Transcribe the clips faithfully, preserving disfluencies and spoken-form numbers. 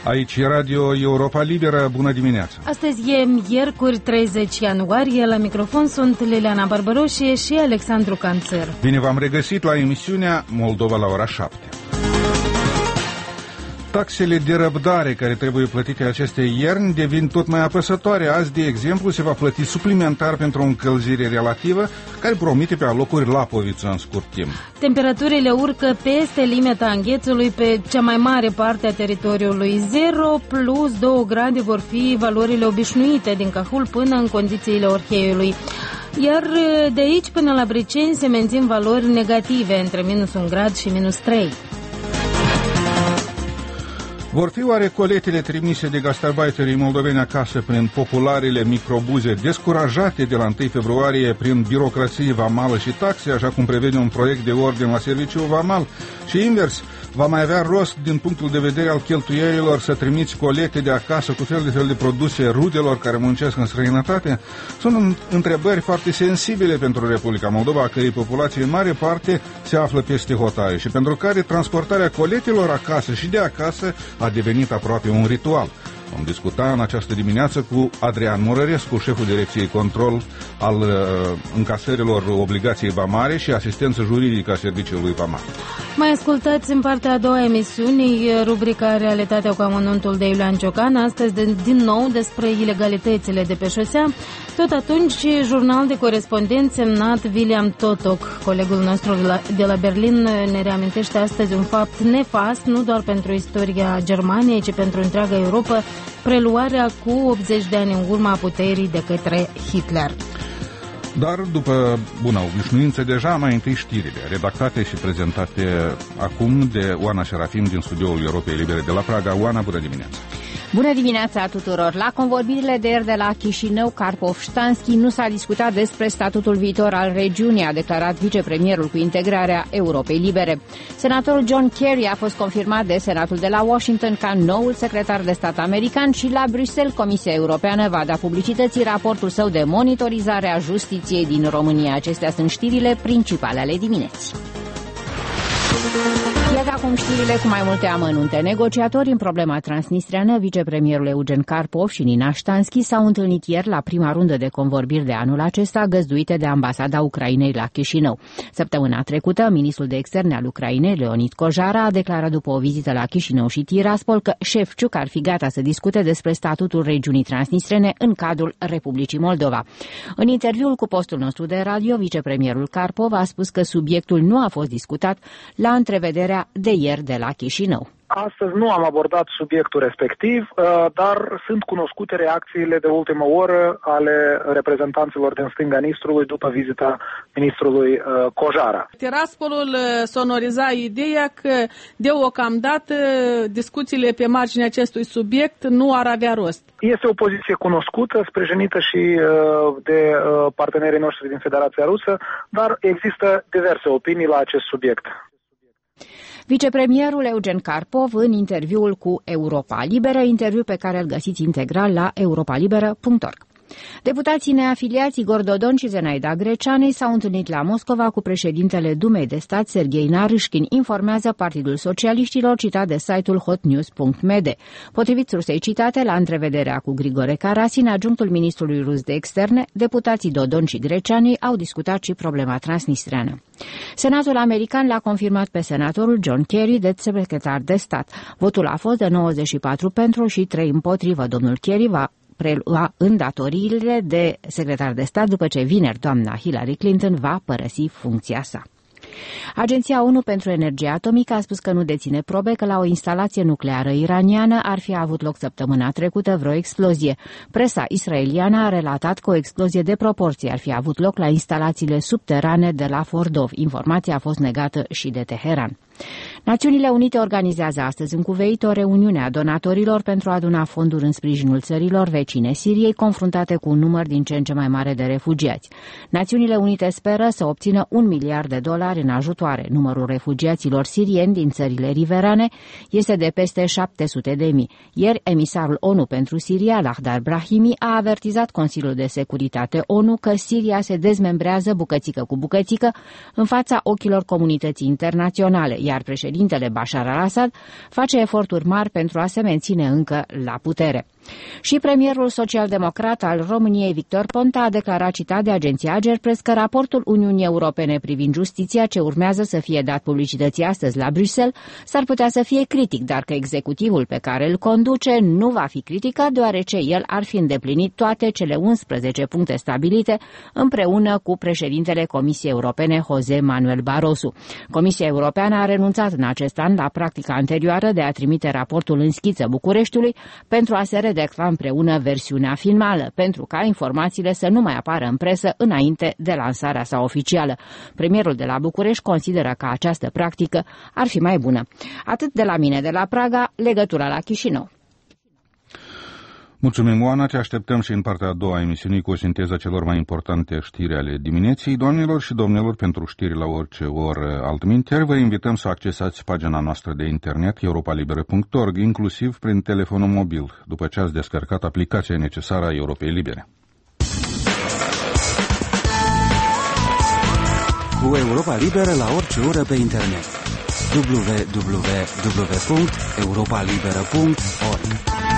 Aici e Radio Europa Liberă, bună dimineața! Astăzi e miercuri treizeci ianuarie, la microfon sunt Liliana Barbaroșie și Alexandru Canțăr. Bine v-am regăsit la emisiunea Moldova la ora șapte. Taxele de răbdare care trebuie plătite aceste ierni devin tot mai apăsătoare. Azi, de exemplu, se va plăti suplimentar pentru o încălzire relativă care promite pe alocuri Lapoviță în scurt timp. Temperaturile urcă peste limita înghețului pe cea mai mare parte a teritoriului. zero plus două grade vor fi valorile obișnuite din Cahul până în condițiile Orheiului. Iar de aici până la Briceni se mențin valori negative între minus un grad și minus trei. Vor fi oare coletele trimise de gastarbeiterii moldoveni acasă prin popularele microbuze descurajate de la întâi februarie prin birocrație vamală și taxe, așa cum prevede un proiect de ordin la serviciul vamal? Și invers, va mai avea rost din punctul de vedere al cheltuielilor să trimiți colete de acasă cu fel de fel de produse rudelor care muncesc în străinătate? Sunt întrebări foarte sensibile pentru Republica Moldova, a cărei populație în mare parte se află peste hotare și pentru care transportarea coletelor acasă și de acasă a devenit aproape un ritual. Vom discuta în această dimineață cu Adrian Morărescu, șeful Direcției Control al uh, încasărilor obligației vamale și asistență juridică a serviciului vamal. Mai ascultați în partea a doua emisiunii rubrica Realitatea cu amănuntul de Iulian Ciocan, astăzi de, din nou despre ilegalitățile de pe șosea. Tot atunci, jurnal de corespondent semnat William Totok, colegul nostru de la, de la Berlin, ne reamintește astăzi un fapt nefast, nu doar pentru istoria Germaniei, ci pentru întreaga Europa, preluarea cu optzeci de ani în urma puterii de către Hitler. Dar după bună obișnuință, deja mai întâi știrile, redactate și prezentate acum de Oana Serafim din studioul Europei Libere de la Praga. Oana, bună dimineața! Bună dimineața tuturor! La convorbirile de ieri de la Chișinău, Karpov-Ștanski nu s-a discutat despre statutul viitor al regiunii, a declarat vicepremierul cu integrarea Europei Libere. Senatorul John Kerry a fost confirmat de Senatul de la Washington ca noul secretar de stat american și la Bruxelles Comisia Europeană va da publicității raportul său de monitorizare a justiției din România. Acestea sunt știrile principale ale dimineții. Iată acum știrile cu mai multe amănunte. Negociatori în problema transnistreană, vicepremierul Eugen Karpov și Nina Ștanski s-au întâlnit ieri la prima rundă de convorbiri de anul acesta, găzduite de ambasada Ucrainei la Chișinău. Săptămâna trecută, ministrul de externe al Ucrainei, Leonid Kojara, a declarat după o vizită la Chișinău și Tiraspol că Șefciuc ar fi gata să discute despre statutul regiunii transnistrene în cadrul Republicii Moldova. În interviul cu postul nostru de radio, vicepremierul Karpov a spus că subiectul nu a fost discutat la întrevederea de ieri de la Chișinău. Astăzi nu am abordat subiectul respectiv, dar sunt cunoscute reacțiile de ultimă oră ale reprezentanților din stânga Nistrului după vizita ministrului Kojara. Tiraspolul sonoriza ideea că deocamdată discuțiile pe marginea acestui subiect nu ar avea rost. Este o poziție cunoscută, sprijinită și de partenerii noștri din Federația Rusă, dar există diverse opinii la acest subiect. Vicepremierul Eugen Karpov în interviul cu Europa Liberă, interviu pe care îl găsiți integral la europalibera punct org. Deputații neafiliați Igor Dodon și Zenaida Greceanei s-au întâlnit la Moscova cu președintele Dumei de Stat Serghei Narishkin, informează Partidul Socialiștilor, citat de site-ul hotnews punct m d. Potrivit sursei citate, la întrevederea cu Grigore Karasin, adjunctul ministrului rus de externe, deputații Dodon și Greceanei au discutat și problema transnistreană. Senatul american l-a confirmat pe senatorul John Kerry de secretar de stat. Votul a fost de nouăzeci și patru pentru și trei împotrivă. Domnul Kerry va prelua îndatoririle de secretar de stat după ce vineri doamna Hillary Clinton va părăsi funcția sa. Agenția ONU pentru Energie Atomică a spus că nu deține probe că la o instalație nucleară iraniană ar fi avut loc săptămâna trecută vreo explozie. Presa israeliană a relatat că o explozie de proporție ar fi avut loc la instalațiile subterane de la Fordov. Informația a fost negată și de Teheran. Națiunile Unite organizează astăzi în Cuveit o reuniune a donatorilor pentru a aduna fonduri în sprijinul țărilor vecine Siriei, confruntate cu un număr din ce în ce mai mare de refugiați. Națiunile Unite speră să obțină un miliard de dolari în ajutoare. Numărul refugiaților sirieni din țările riverane este de peste șapte sute de mii. Ieri, emisarul ONU pentru Siria, Lakhdar Brahimi, a avertizat Consiliul de Securitate ONU că Siria se dezmembrează bucățică cu bucățică în fața ochilor comunității internaționale, iar președintele Bashar al-Assad face eforturi mari pentru a se menține încă la putere. Și premierul social-democrat al României, Victor Ponta, a declarat, citat de agenția Agerpres, că raportul Uniunii Europene privind justiția, ce urmează să fie dat publicității astăzi la Bruxelles, s-ar putea să fie critic, dar că executivul pe care îl conduce nu va fi criticat, deoarece el ar fi îndeplinit toate cele unsprezece puncte stabilite împreună cu președintele Comisiei Europene, José Manuel Barroso. Comisia Europeană a renunțat în acest an la practica anterioară de a trimite raportul în schiță Bucureștiului pentru a se redacta împreună versiunea finală, pentru ca informațiile să nu mai apară în presă înainte de lansarea sa oficială. Premierul de la București consideră că această practică ar fi mai bună. Atât de la mine de la Praga, legătura la Chișinău. Mulțumim, Oana, te așteptăm și în partea a doua a emisiunii cu o sinteză celor mai importante știri ale dimineții. Doamnelor și domnilor, pentru știri la orice oră altminteri, vă invităm să accesați pagina noastră de internet europa liberă punct org, inclusiv prin telefonul mobil, după ce ați descărcat aplicația necesară a Europei Libere. Cu Europa Liberă la orice oră pe internet. w w w punct europa liberă punct org.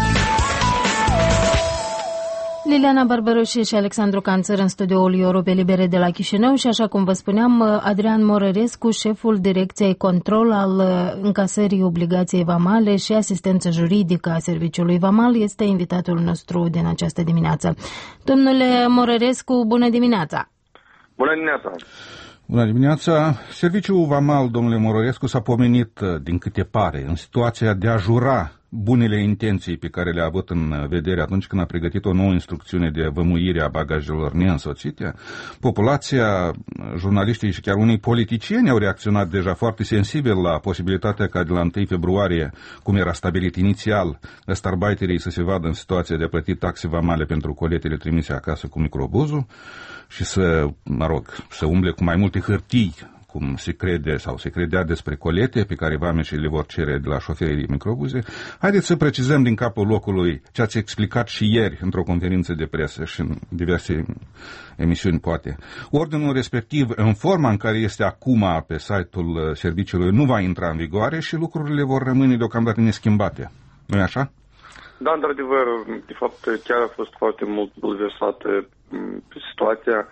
Liliana Barbaroșie și Alexandru Canțăr în studioul Europei Libere de la Chișinău și, așa cum vă spuneam, Adrian Morărescu, șeful Direcției Control al încasării obligației vamale și asistență juridică a Serviciului Vamal, este invitatul nostru din această dimineață. Domnule Morărescu, bună dimineața! Bună dimineața! Bună dimineața! Serviciul Vamal, domnule Morărescu, s-a pomenit, din câte pare, în situația de a jura bunele intenții pe care le-a avut în vedere atunci când a pregătit o nouă instrucțiune de vămuire a bagajelor neînsoțite. Populația, jurnaliștii și chiar unii politicieni au reacționat deja foarte sensibil la posibilitatea ca de la întâi februarie, cum era stabilit inițial, gastarbeiterii să se vadă în situația de a plăti taxe vamale pentru coletele trimise acasă cu microbuzul și să, mă rog, să umble cu mai multe hârtii, cum se crede sau se credea despre colete pe care vameșii le vor cere de la șoferii de microbuze. Haideți să precizăm din capul locului ce ați explicat și ieri într-o conferință de presă și în diverse emisiuni, poate. Ordinul respectiv, în forma în care este acum pe site-ul serviciului, nu va intra în vigoare și lucrurile vor rămâne deocamdată neschimbate. Nu-i așa? Da, într-adevăr, de fapt, chiar a fost foarte mult bulversată situația.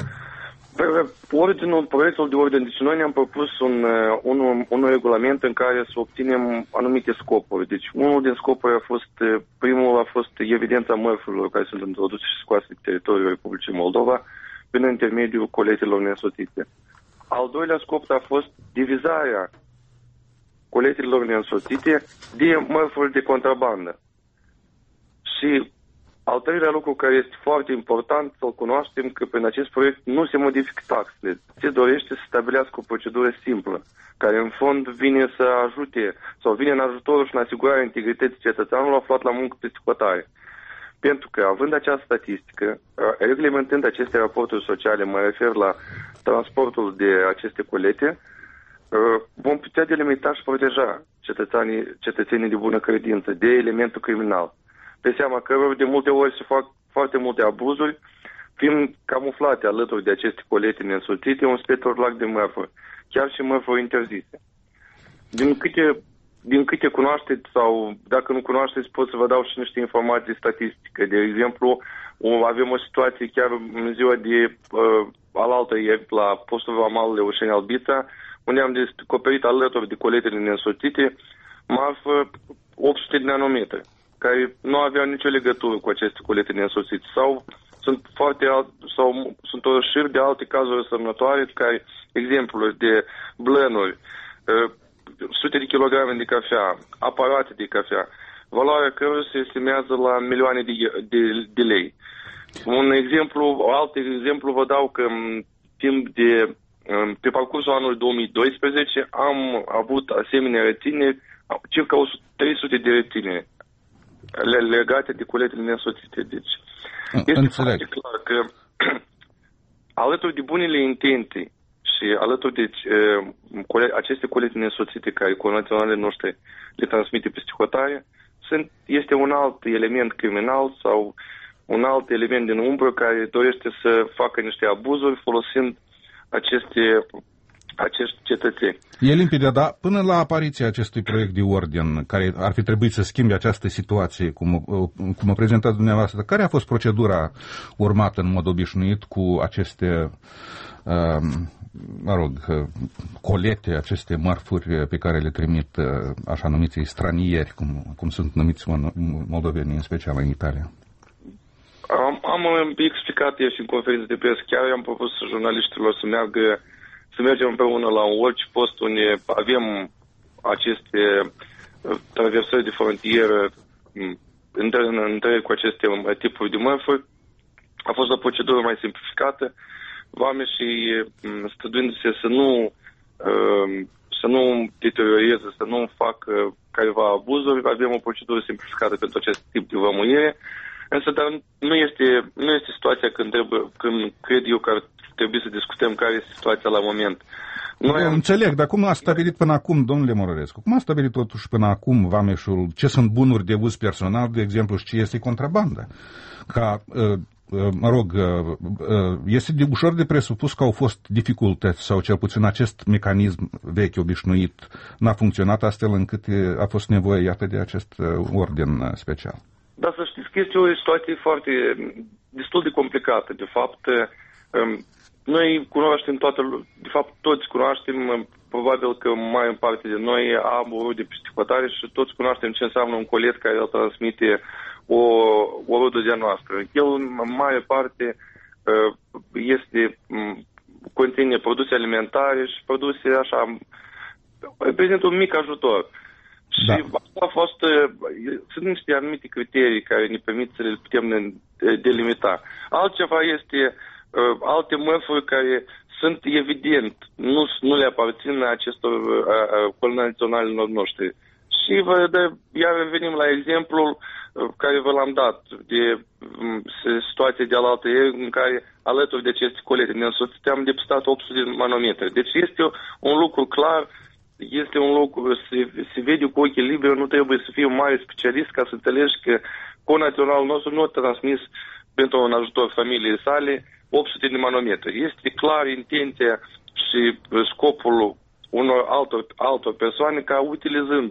Pe ordinul, proiectul de ordine, deci noi ne-am propus un, un, un regulament în care să obținem anumite scopuri. Deci unul din scopuri a fost, primul a fost evidența mărfurilor care sunt introduse și scoase pe teritoriul Republicii Moldova prin intermediul coletelor neînsoțite. Al doilea scop a fost divizarea coletelor neînsoțite de mărfuri de contrabandă. Și al treilea lucru care este foarte important să-l cunoaștem, că prin acest proiect nu se modifică taxele. Se dorește să stabilească o procedură simplă, care în fond vine să ajute sau vine în ajutorul și în asigurarea integrității cetățeanului aflat la muncă peste hotare. Pentru că, având această statistică, reglementând aceste raporturi sociale, mă refer la transportul de aceste colete, vom putea delimita și proteja cetățenii, cetățenii de bună credință de elementul criminal. Pe seama că de multe ori se fac foarte multe abuzuri, fiind camuflate alături de aceste colete neînsoțite un spector larg de mărfuri, chiar și mărfuri interzise. Din câte, din câte cunoașteți sau dacă nu cunoașteți, pot să vă dau și niște informații statistice. De exemplu, avem o situație chiar în ziua de uh, alaltă ieri la postul vamal Leușeni Albița, unde am descoperit alături de coletele neînsoțite marfă opt sute de nanometri, care nu aveau nicio legătură cu aceste colete neînsoțite. Sau sunt foarte alt, sau sunt o șir de alte cazuri semnătoare, care exemplu de blănuri, uh, sute de kilograme de cafea, aparate de cafea, valoarea cărora se estimează la milioane de, de, de lei. Un exemplu, alt exemplu vă dau că în timp de, pe parcursul anului două mii doisprezece am avut asemenea rețineri, circa trei sute de rețineri legate de coletele neînsoțite. Deci este Înțeleg. foarte clar că alături de bunele intenții și alături de uh, aceste colete neînsoțite care conaționalele noștri le transmite peste hotare, sunt, este un alt element criminal sau un alt element din umbră care dorește să facă niște abuzuri folosind aceste acești cetățeni. E limpede, dar până la apariția acestui proiect de ordin, care ar fi trebuit să schimbe această situație, cum, cum a prezentat dumneavoastră, care a fost procedura urmată în mod obișnuit cu aceste, mă rog, colete, aceste mărfuri pe care le trimit așa numiții stranieri, cum, cum sunt numiți moldovenii, în special în Italia? Am, am explicat eu și în conferință de presă, chiar am propus jurnaliștilor să meargă să mergem împreună la un orice post unde avem aceste traversări de frontieră între cu aceste tipuri de mărfuri. A fost o procedură mai simplificată. Vameșii, străduindu-se să nu să nu deterioreze, să nu facă careva abuzuri, avem o procedură simplificată pentru acest tip de vămuire. Însă, dar nu este, nu este situația când, trebuie, când cred eu că ar trebui să discutăm care este situația la moment. Noi eu am... înțeleg, dar cum a stabilit până acum, domnule Mororescu, cum a stabilit totuși până acum vameșul ce sunt bunuri de uz personal, de exemplu, și ce este contrabandă? Ca, mă rog, este de ușor de presupus că au fost dificultăți sau cel puțin acest mecanism vechi, obișnuit, n-a funcționat astfel încât a fost nevoie, iată, de acest ordin special. Dar să știți că este o situație foarte, destul de complicată. De fapt, noi cunoaștem toată, de fapt toți cunoaștem, probabil că mai în parte de noi am o rudă peste hotare și toți cunoaștem ce înseamnă un colet care îl transmite o, o rudă de-a noastră. El în mare parte este, conține produse alimentare și produse așa, reprezintă un mic ajutor. Și da. Asta a fost, sunt niște anumite criterii care ne permit să le putem delimita. Altceva este uh, alte mărfuri care sunt evident, nu, nu le aparțin acestor uh, colonizaționalilor noștri. Și vă dă, iar revenim la exemplul uh, care vă l-am dat, de um, situația de alaltă ieri în care alături de aceste colete ne însoțiteam depistat opt sute de manometre. Deci este un lucru clar. Este un lucru, se, se vede cu ochii liberi, nu trebuie să fii un mare specialist ca să înțelegi că conaționalul nostru nu a transmis pentru un ajutor familiei sale opt sute de manometre. Este clar intenția și scopul unor altor, altor persoane ca utilizând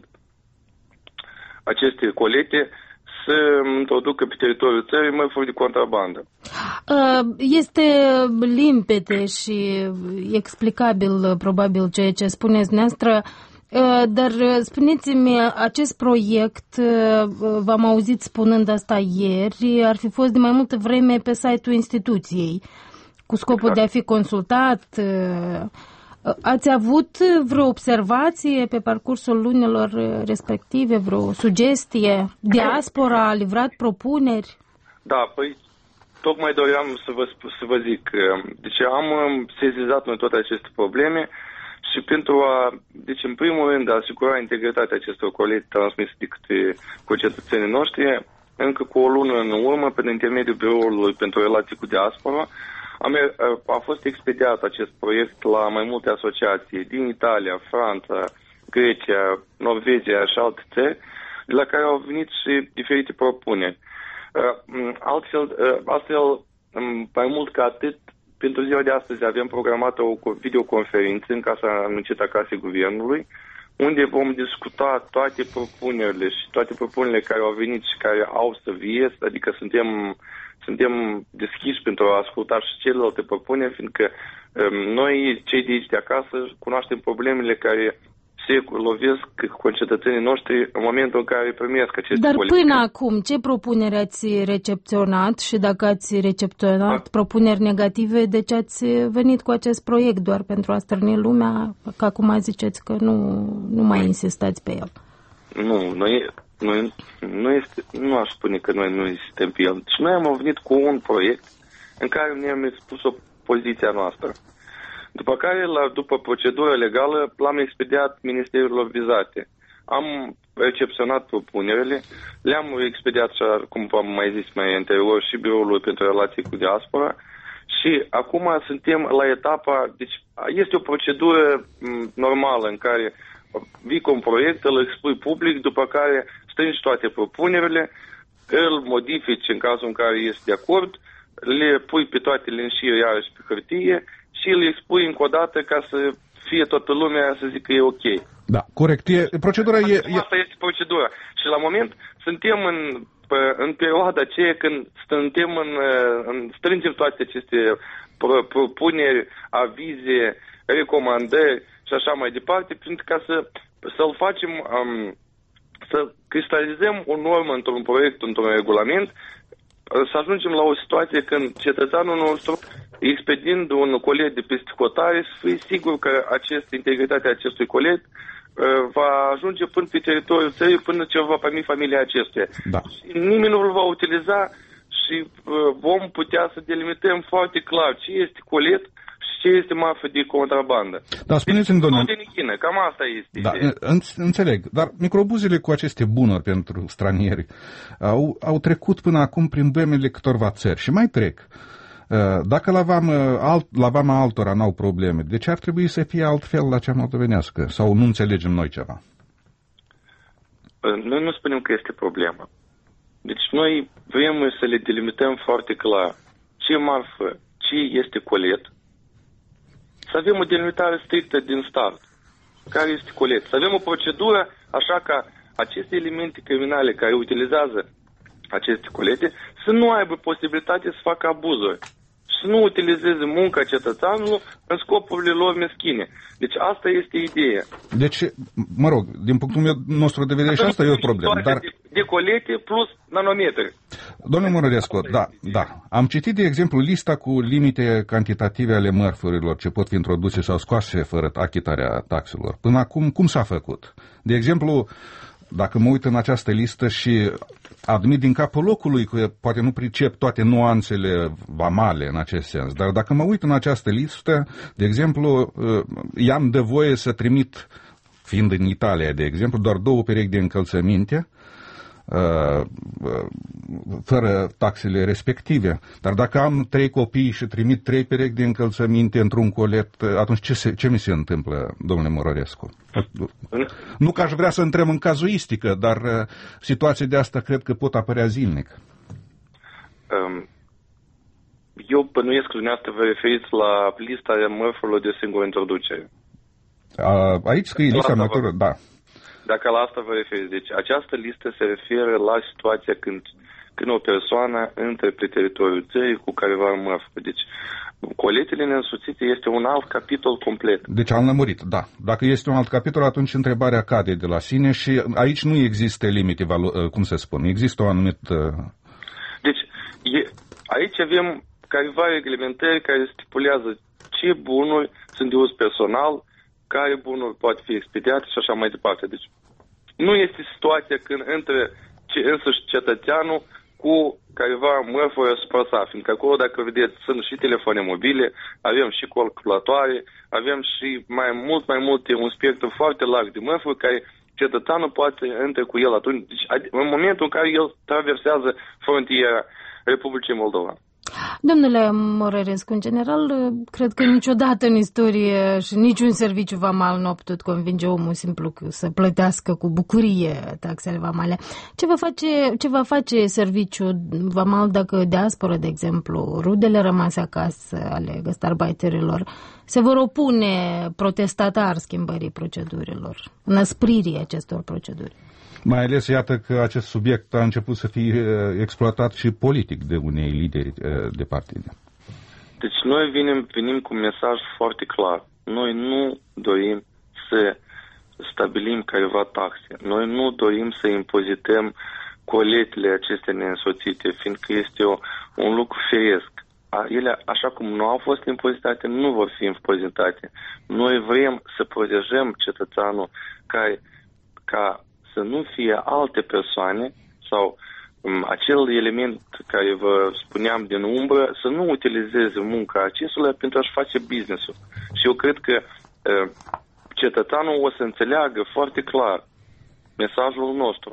aceste colete să introducă pe teritoriul țării mărfuri de contrabandă. Este limpede și explicabil, probabil, ceea ce spuneți dumneavoastră, dar spuneți-mi, acest proiect, v-am auzit spunând asta ieri, ar fi fost de mai multă vreme pe site-ul instituției, cu scopul exact. de a fi consultat. Ați avut vreo observație pe parcursul lunilor respective, vreo sugestie? Diaspora a livrat propuneri? Da, păi tocmai doream să vă, să vă zic. Deci am sesizat noi toate aceste probleme și pentru a, deci în primul rând, a asigura integritatea acestor colete transmise de către concetățenii noștri, încă cu o lună în urmă, prin intermediul Biroului pentru Relații cu Diaspora, a fost expediat acest proiect la mai multe asociații din Italia, Franța, Grecia, Norvegia și alte țări, la care au venit și diferite propuneri. Altfel, astfel, mai mult ca atât, pentru ziua de astăzi avem programată o videoconferință în Casa anuncită a Casei Guvernului, unde vom discuta toate propunerile și toate propunerile care au venit și care au să vie, adică suntem Suntem deschiși pentru a asculta și celelalte propuneri, fiindcă um, noi, cei de aici de acasă, cunoaștem problemele care se lovesc concetățenii noștri în momentul în care primesc aceste Dar politici. până acum, ce propuneri ați recepționat și dacă ați recepționat a... propuneri negative, de ce ați venit cu acest proiect? Doar pentru a stârni lumea, că acum ziceți că nu, nu mai insistați pe el. Nu, noi... Noi, nu, este, nu aș spune că noi nu insistăm pe el. Deci noi am venit cu un proiect în care ne-am expus o poziția noastră. După care, la, după procedură legală, l-am expediat ministerilor vizate. Am recepționat propunerile, le-am expediat, cum v-am mai zis mai anterior, și Biroului pentru Relații cu Diaspora și acum suntem la etapa, deci este o procedură normală în care vii cu un proiect, îl expui public, după care strângi toate propunerile, îl modifici în cazul în care ești de acord, le pui pe toate, le înșiri iarăși pe hârtie și îl expui încă o dată ca să fie toată lumea să zică că e ok. Da, corect. E, procedura e, e... Asta este procedura. Și la moment suntem în, în perioada aceea când suntem în, în strângem toate aceste propuneri, avize, recomandări și așa mai departe, pentru ca să, să-l facem, um, să cristalizăm o normă într-un proiect, într-un regulament, să ajungem la o situație când cetățeanul nostru, expediind un colet de peste hotare, să fie sigur că acest, integritatea acestui colet va ajunge până pe teritoriul țării, până ce va primi familia acestuia. Da. Nimeni nu îl va utiliza și vom putea să delimităm foarte clar ce este colet și ce este marfă de contrabandă. Da, spuneți-mi, domnule. Cam asta este. Da, înțeleg. Dar microbuzele cu aceste bunuri pentru stranieri au, au trecut până acum prin bămile câtorva țări și mai trec. Dacă la vama, alt, la vama altora n-au probleme, de ce ar trebui să fie altfel la cea moldovenească? Sau nu înțelegem noi ceva? Noi nu spunem că este problemă. Deci noi vrem să le delimităm foarte clar ce marfă, ce este colet, să avem o delimitare strictă din start. Care este colet? Să avem o procedură așa ca aceste elemente criminale care utilizează aceste colete să nu aibă posibilitate să facă abuzuri și să nu utilizeze munca cetățeanului în scopurile lor meschine. Deci asta este ideea. Deci, mă rog, din punctul meu nostru de vedere și asta e o problemă. Dar... De, de colete plus nanometri. Domnul Mărărescu, da, da. Am citit, de exemplu, lista cu limite cantitative ale mărfurilor ce pot fi introduse sau scoase fără achitarea taxelor. Până acum, cum s-a făcut? De exemplu, dacă mă uit în această listă și admit din capul locului că poate nu pricep toate nuanțele vamale în acest sens, dar dacă mă uit în această listă, de exemplu, i-am de voie să trimit, fiind în Italia, de exemplu, doar două perechi de încălțăminte, fără taxele respective. Dar dacă am trei copii și trimit trei perechi de încălțăminte într-un colet, atunci ce, se, ce mi se întâmplă, domnule Mărărescu? Nu că aș vrea să intrăm în cazuistică, dar situații de asta cred că pot apărea zilnic. Eu bănuiesc că dumneavoastră vă referiți la lista mărfurilor de singură introducere. Aici scrie lista natură, da. Dacă la asta vă referiți. Deci această listă se referă la situația când, când o persoană intră pe teritoriul țării cu careva mărfă. Deci coletele neînsoțite este un alt capitol complet. Deci am lămurit, da. Dacă este un alt capitol, atunci întrebarea cade de la sine și aici nu există limite, cum se spune, există o anumită... Deci e, aici avem careva reglementări care stipulează ce bunuri sunt de uz personal, care bunuri poate fi expediate și așa mai departe. Deci nu este situația când intră însăși cetățeanul cu careva mărfuri asupra sa, fiindcă acolo, dacă vedeți, sunt și telefoane mobile, avem și calculatoare, avem și mai mult, mai multe, un spectru foarte larg de mărfuri care cetățeanul poate intre cu el atunci, deci, în momentul în care el traversează frontiera Republicii Moldova. Domnule Mărărescu, în general, cred că niciodată în istorie și niciun serviciu vamal nu a putut convinge omul simplu să plătească cu bucurie taxele vamale. Ce va face, ce va face serviciul vamal dacă diaspora, de exemplu, rudele rămase acasă ale gastarbeiterilor, se vor opune protestatar schimbării procedurilor, înăspririi acestor proceduri? Mai ales, iată că acest subiect a început să fie exploatat și politic de unei lideri de partide. Deci noi venim, venim cu un mesaj foarte clar. Noi nu dorim să stabilim careva taxe. Noi nu dorim să impozităm coletele acestea neînsoțite, fiindcă este o, un lucru firesc. Ele, așa cum nu au fost impozitate, nu vor fi impozitate. Noi vrem să protejăm cetățeanul care, ca să nu fie alte persoane sau um, acel element care vă spuneam din umbră, să nu utilizeze munca acestora pentru a-și face business-ul. Și eu cred că uh, cetățeanul o să înțeleagă foarte clar mesajul nostru.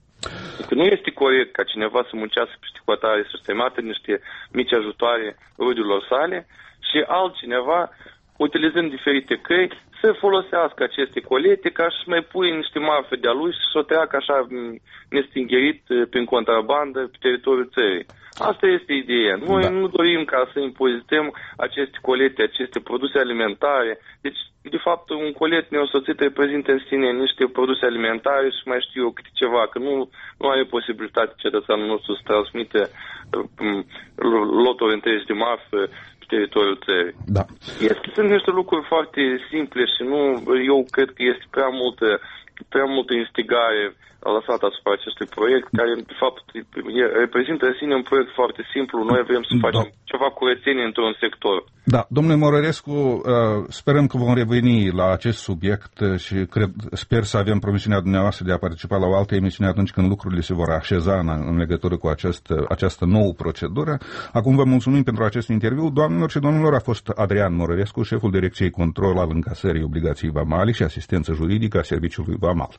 Că nu este corect ca cineva să muncească peste hotare, să-și trimită niște mici ajutoare rudelor sale și altcineva, utilizând diferite căi, să folosească aceste colete ca să mai pui niște marfe de-a lui și să o treacă așa nestingerit prin contrabandă pe teritoriul țării. Asta este ideea. Noi da. nu dorim ca să impozităm aceste colete, aceste produse alimentare. Deci, de fapt, un colet neosoțit reprezintă în sine niște produse alimentare și mai știu eu câte ceva, că nu, nu are posibilitate cetățeanul nostru să transmite loturi întregi de marfă pe teritoriul țării. Da. Este, sunt niște lucruri foarte simple și nu, eu cred că este prea multă, prea multă instigare lăsat asupra acestui proiect, care de fapt reprezintă în sine un proiect foarte simplu. Noi vrem să facem da. ceva curățenie într-un sector. Da, domnule Mărărescu, sperăm că vom reveni la acest subiect și cred, sper să avem promisiunea dumneavoastră de a participa la o altă emisiune atunci când lucrurile se vor așeza în, în legătură cu acest, această nouă procedură. Acum vă mulțumim pentru acest interviu. Doamnelor și domnilor, a fost Adrian Mărărescu, șeful Direcției Control al Încasării Obligației Vamale și Asistență Juridică a Serviciului Vamal.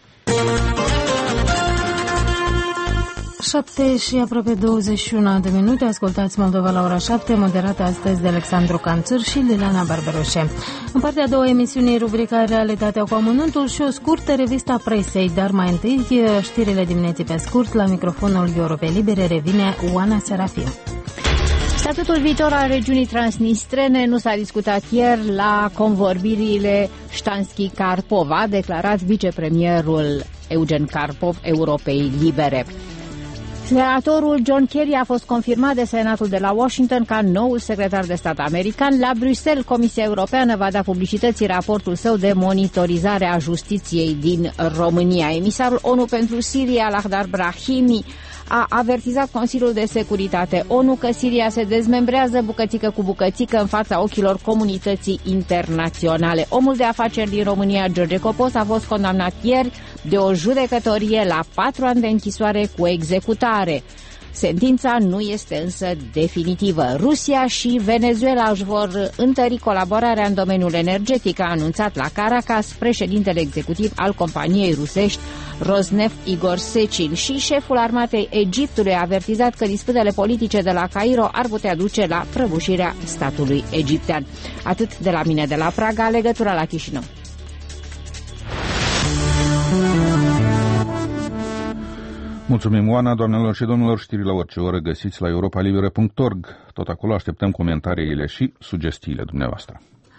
șapte și aproape douăzeci și unu de minute. Ascultați Moldova la ora șapte, moderată astăzi de Alexandru Canțur și Liliana Barberoșe. În partea a doua emisiunii, rubrica Realitatea cu amănuntul și o scurtă revista presei, dar mai întâi știrile dimineții pe scurt. La microfonul Europei Libere revine Oana Serafim. Statutul viitor al regiunii transnistrene nu s-a discutat ieri la convorbirile Ștanski-Karpov, a declarat vicepremierul Eugen Karpov Europei Libere. Senatorul John Kerry a fost confirmat de Senatul de la Washington ca noul secretar de stat american. La Bruxelles, Comisia Europeană va da publicității raportul său de monitorizare a justiției din România. Emisarul ONU pentru Siria, Lakhdar Brahimi, a avertizat Consiliul de Securitate ONU că Siria se dezmembrează bucățică cu bucățică în fața ochilor comunității internaționale. Omul de afaceri din România, George Copos, a fost condamnat ieri de o judecătorie la patru ani de închisoare cu executare. Sentința nu este însă definitivă. Rusia și Venezuela își vor întări colaborarea în domeniul energetic, a anunțat la Caracas președintele executiv al companiei rusești Rosneft Igor Secin, și șeful armatei Egiptului a avertizat că disputele politice de la Cairo ar putea duce la prăbușirea statului egiptean. Atât de la mine de la Praga, legătura la Chișinău. Mulțumim, Oana. Doamnelor și domnilor, știri la orice oră găsiți la europa libera punct org. Tot acolo așteptăm comentariile și sugestiile dumneavoastră.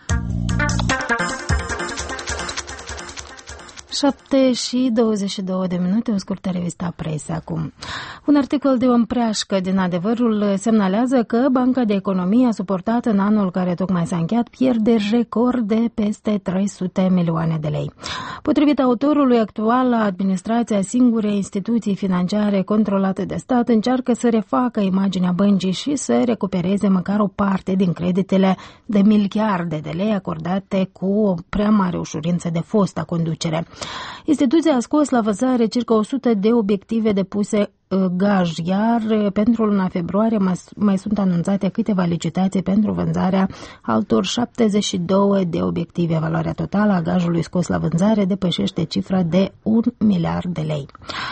șapte și douăzeci și două de minute, o scurtă revista presă acum. Un articol de o împreașcă din Adevărul semnalează că Banca de Economie a suportat în anul care tocmai s-a încheiat pierderi record de peste trei sute milioane de lei. Potrivit autorului, actuala administrația singurei instituții financiare controlate de stat încearcă să refacă imaginea băncii și să recupereze măcar o parte din creditele de miliarde de lei acordate cu o prea mare ușurință de fosta conducere. Instituția a scos la vânzare circa o sută de obiective depuse gaj, iar pentru luna februarie mai, mai sunt anunțate câteva licitații pentru vânzarea altor șaptezeci și două de obiective. Valoarea totală a gajului scos la vânzare depășește cifra de un miliard de lei.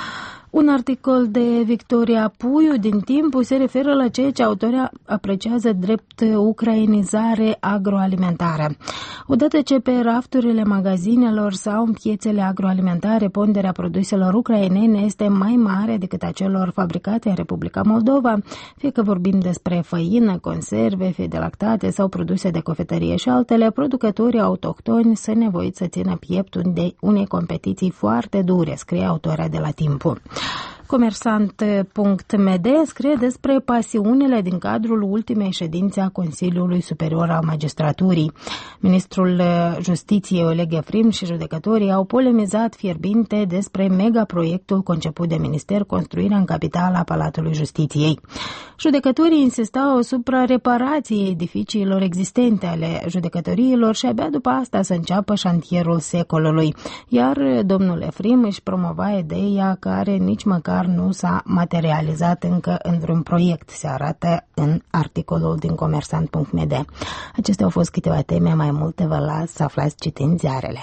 Un articol de Victoria Puiu din Timpul se referă la ceea ce autoarea apreciază drept ucrainizare agroalimentară. Odată ce pe rafturile magazinelor sau în piețele agroalimentare ponderea produselor ucrainene este mai mare decât a celor fabricate în Republica Moldova, fie că vorbim despre făină, conserve, fie de lactate sau produse de cofetărie și altele, producătorii autohtoni sunt nevoiți să țină piept de unei competiții foarte dure, scrie autoarea de la Timpul. Comersant punct m d scrie despre pasiunile din cadrul ultimei ședințe a Consiliului Superior al Magistraturii. Ministrul Justiției Oleg Efrim și judecătorii au polemizat fierbinte despre megaproiectul conceput de minister, construirea în capitala Palatului Justiției. Judecătorii insistau asupra reparației edificiilor existente ale judecătoriilor și abia după asta să înceapă șantierul secolului, iar domnul Efrim își promova ideea care nici măcar nu s-a materializat încă în vreun proiect, se arată în articolul din Comersant punct m d. Acestea au fost câteva teme, mai multe vă las să aflați citind ziarele.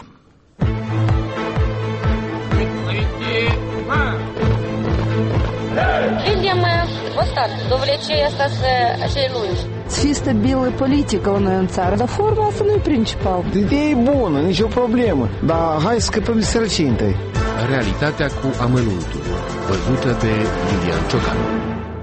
Видим вот так, до влечения остаться acei lungi. Fi stabilă politică la noi în țară, dar forma asta nu e principal. Ideea e bună, nicio problemă, dar hai să scăpăm de sărăcie întâi. Realitatea cu amănuntul, văzută de Lilian Ciocanu.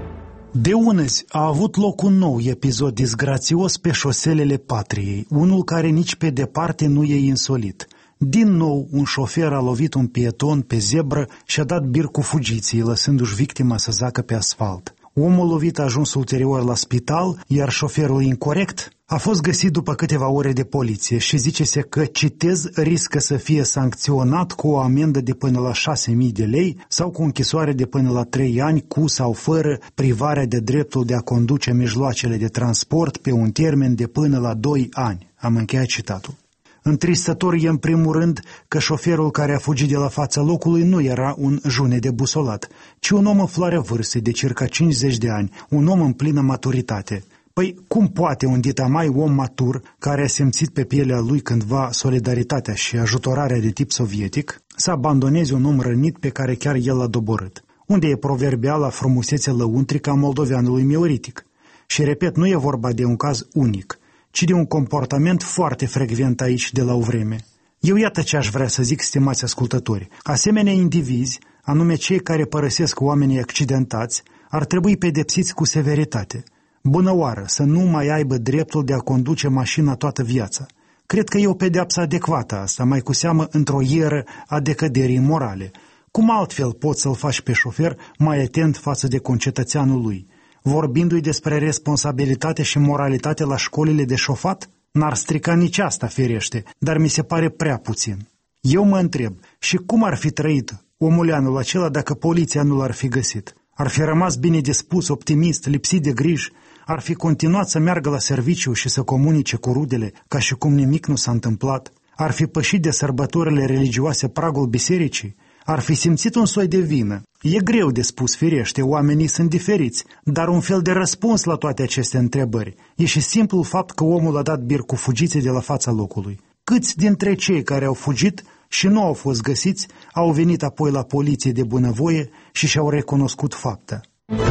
De unăzi a avut loc un nou episod disgrațios pe șoselele patriei, unul care nici pe departe nu e insolit. Din nou, un șofer a lovit un pieton pe zebră și a dat bir cu fugiții, lăsându-și victima să zacă pe asfalt. Omul lovit a ajuns ulterior la spital, iar șoferul incorect a fost găsit după câteva ore de poliție și zice-se că, citez, riscă să fie sancționat cu o amendă de până la șase mii de lei sau cu închisoare de până la trei ani cu sau fără privarea de dreptul de a conduce mijloacele de transport pe un termen de până la doi ani. Am încheiat citatul. Întristător e în primul rând că șoferul care a fugit de la fața locului nu era un june de busolat, ci un om în floarea vârstei de circa cincizeci de ani, un om în plină maturitate. Păi cum poate un ditamai om matur, care a simțit pe pielea lui cândva solidaritatea și ajutorarea de tip sovietic, să abandoneze un om rănit pe care chiar el l-a doborât? Unde e proverbiala frumusețe lăuntrică a moldoveanului mioritic? Și repet, nu e vorba de un caz unic, ci de un comportament foarte frecvent aici de la o vreme. Eu iată ce aș vrea să zic, stimați ascultători. Asemenea indivizi, anume cei care părăsesc oamenii accidentați, ar trebui pedepsiți cu severitate. Bună oară, să nu mai aibă dreptul de a conduce mașina toată viața. Cred că e o pedeapsă adecvată asta, mai cu seamă într-o ieră a decăderii morale. Cum altfel poți să-l faci pe șofer mai atent față de concetățeanul lui? Vorbindu-i despre responsabilitate și moralitate la școlile de șofat? N-ar strica nici asta, firește, dar mi se pare prea puțin. Eu mă întreb, și cum ar fi trăit omuleanul acela dacă poliția nu l-ar fi găsit? Ar fi rămas bine dispus, optimist, lipsit de griji? Ar fi continuat să meargă la serviciu și să comunice cu rudele, ca și cum nimic nu s-a întâmplat? Ar fi pășit de sărbătorile religioase pragul bisericii? Ar fi simțit un soi de vină? E greu de spus, firește, oamenii sunt diferiți, dar un fel de răspuns la toate aceste întrebări e și simplul fapt că omul a dat bir cu fugiții de la fața locului. Câți dintre cei care au fugit și nu au fost găsiți au venit apoi la poliție de bunăvoie și și-au recunoscut fapta?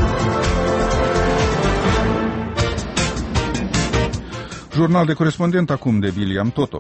Jurnal de corespondent acum de William Totoc.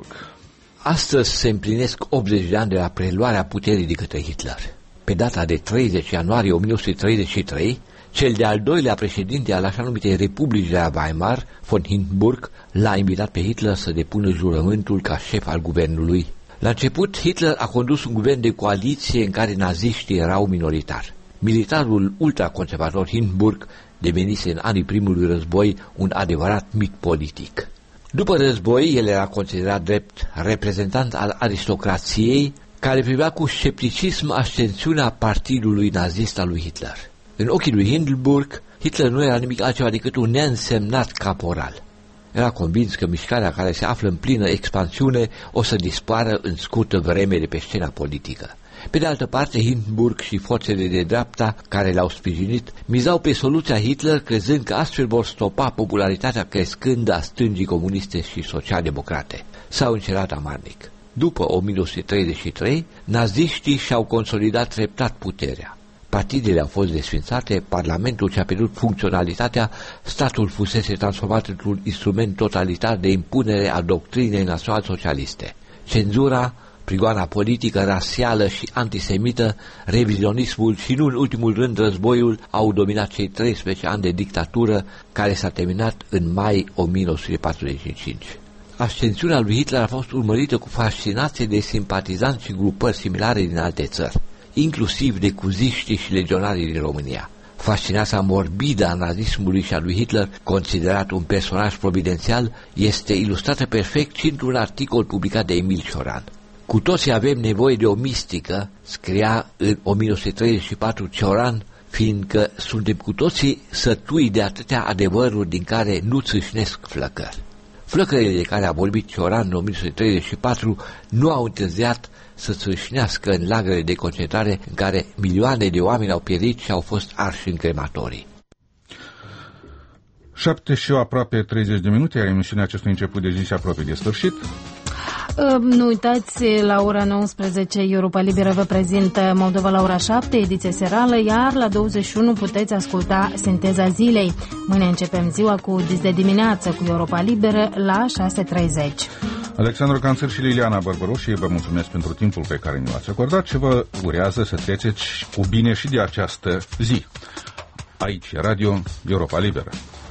Astăzi se împlinesc optzeci de ani de la preluarea puterii de către Hitler. Pe data de treizeci ianuarie o mie nouă sute treizeci și trei, cel de-al doilea președinte al așa numitei Republici de la Weimar, von Hindenburg, l-a invitat pe Hitler să depună jurământul ca șef al guvernului. La început, Hitler a condus un guvern de coaliție în care naziștii erau minoritari. Militarul ultraconservator Hindenburg devenise în anii primului război un adevărat mit politic. După război, el era considerat drept reprezentant al aristocrației, care privea cu scepticism ascensiunea partidului nazist al lui Hitler. În ochii lui Hindenburg, Hitler nu era nimic altceva decât un neînsemnat caporal. Era convins că mișcarea care se află în plină expansiune o să dispară în scurtă vreme de pe scena politică. Pe de altă parte, Hindenburg și forțele de dreapta care l-au sprijinit mizau pe soluția Hitler, crezând că astfel vor stopa popularitatea crescândă a stângii comuniste și social-democrate. S-au înșelat amarnic. După o mie nouă sute treizeci și trei, naziștii și-au consolidat treptat puterea. Partidele au fost desfințate, parlamentul și-a pierdut funcționalitatea, statul fusese transformat într-un instrument totalitar de impunere a doctrinei național-socialiste. Cenzura, prigoana politică, rasială și antisemită, revizionismul și, nu în ultimul rând, războiul au dominat cei treisprezece ani de dictatură care s-a terminat în mai o mie nouă sute patruzeci și cinci. Ascensiunea lui Hitler a fost urmărită cu fascinație de simpatizanți și grupări similare din alte țări, inclusiv de cuziștii și legionarii din România. Fascinația morbidă a nazismului și a lui Hitler, considerat un personaj providențial, este ilustrată perfect și într-un articol publicat de Emil Cioran. Cu toții avem nevoie de o mistică, scria în o mie nouă sute treizeci și patru Cioran, fiindcă suntem cu toții sătui de atâtea adevăruri din care nu țâșnesc flăcări. Flăcările de care a vorbit Cioran în o mie nouă sute treizeci și patru nu au întârziat să țâșnească în lagăre de concentrare în care milioane de oameni au pierit și au fost arși în crematorii. Șapte și aproape treizeci de minute, iar emisiunea acestui început de zi se apropie de sfârșit. Nu uitați, la ora nouăsprezece Europa Liberă vă prezintă Moldova la ora șapte, ediție serală, iar la douăzeci și unu puteți asculta Sinteza zilei. Mâine începem ziua cu dis de dimineață cu Europa Liberă la șase treizeci. Alexandru Canțăr și Liliana Bărbăroșie vă mulțumesc pentru timpul pe care ne l-ați acordat și vă urează să treceți cu bine și de această zi. Aici Radio Europa Liberă.